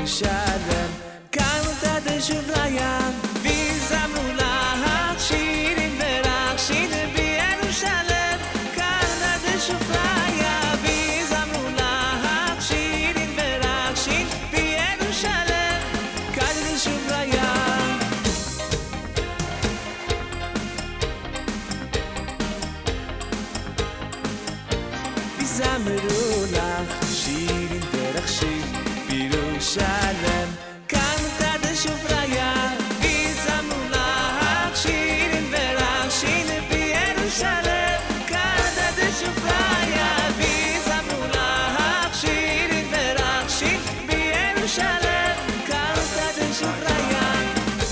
בירושלם, קמת תשוב לים, ויזמרו לך שירים ורחשים בירושלם, קמת תשוב לים, ויזמרו לך שירים ורחשים בירושלם, קמת תשוב לים. ויזמרו לך שירים ורחשים בירושלם, קמת תשוב לים, ויזמרו לך שירים ורחשים בירושלם, קמת תשוב לים, ויזמרו לך שירים ורחשים בירושלם, קמת תשוב לים.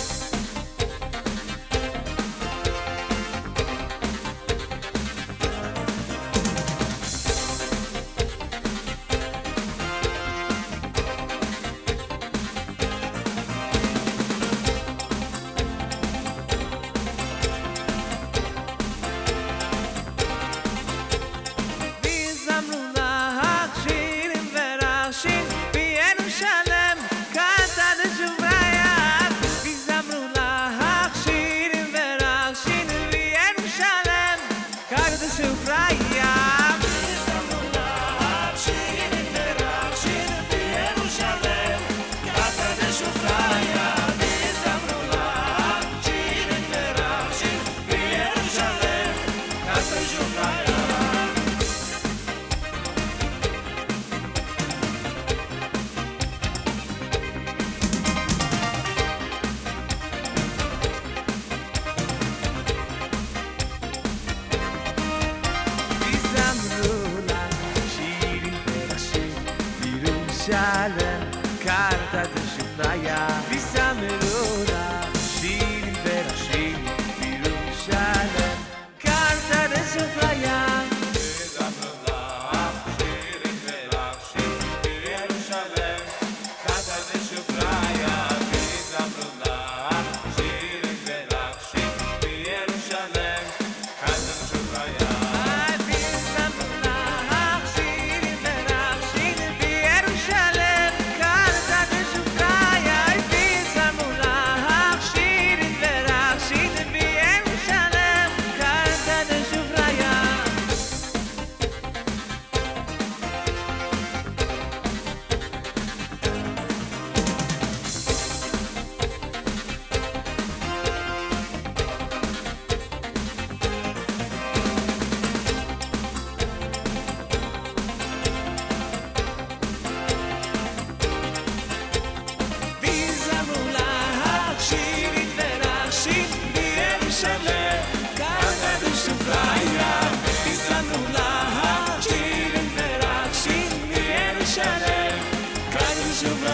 בירושלם, קמת תשוב לים, ויזמרו לך שירים ורחשים בירושלם, קמת תשוב לים. ויזמרו לך שירים ורחשים בירושלם, קמת תשוב לים, ויזמרו לך שירים ורחשים בירושלם, קמת תשוב לים.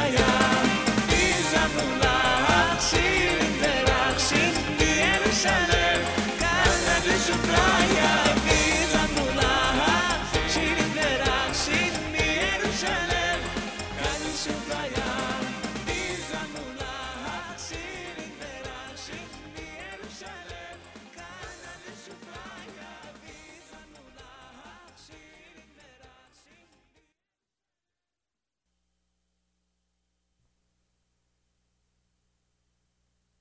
ויזמרו לך שירים ורחשים בירושלם.